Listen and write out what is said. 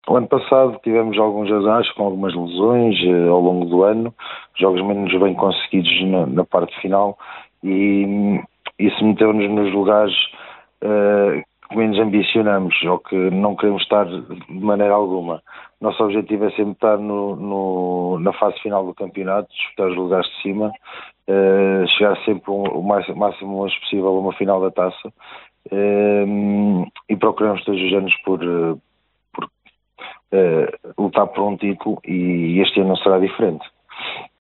O ano passado tivemos alguns azares com algumas lesões ao longo do ano, jogos menos bem conseguidos na parte final e isso meteu-nos nos lugares que menos ambicionamos ou que não queremos estar de maneira alguma. Nosso objetivo é sempre estar na fase final do campeonato, disputar os lugares de cima, chegar sempre o máximo longe possível a uma final da taça e procuramos todos os anos por lutar por um título e este ano não será diferente.